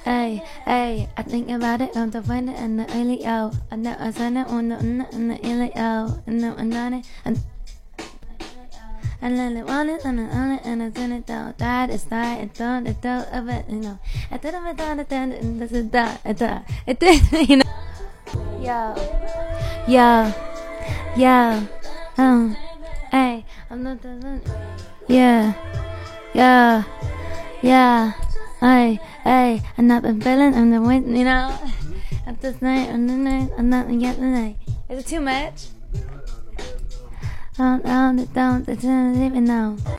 Hey, hey, I think about it on the winter and the early hour. I know I said it on the early hour. And no, I'm not it. And then it wanted and I sent it down. That is that, it don't of it, you know. I did it down, and this is that, it did, you know. Yeah, yeah, yeah, hey, I'm not the, yeah, yeah, yeah. Hey, and I've been feeling on the wind, you know. At this night, on the night, I'm not yet the night. Is it too much? Down, it's not even now.